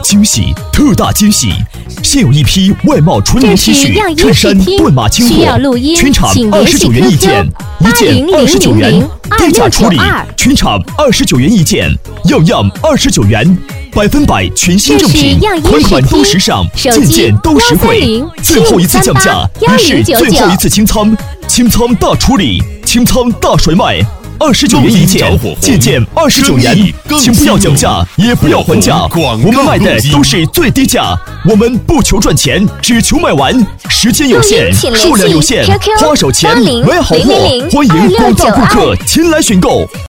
惊喜，特大惊喜！现有一批外贸纯棉 T 恤、衬衫、顿马清货，全场29元一件，一件29元，低价处理，全场29元一件，样样29元。100%全新正品，款款都时尚，件件都实惠。最后一次降价，于是最后一次清仓，清仓大处理，清仓大甩卖。29元一件，件件29元，请不要讲价，也不要还价，我们卖的都是最低价，我们不求赚钱，只求卖完，时间有限，数量有限，花少钱买好货，欢迎广大顾客前来选购。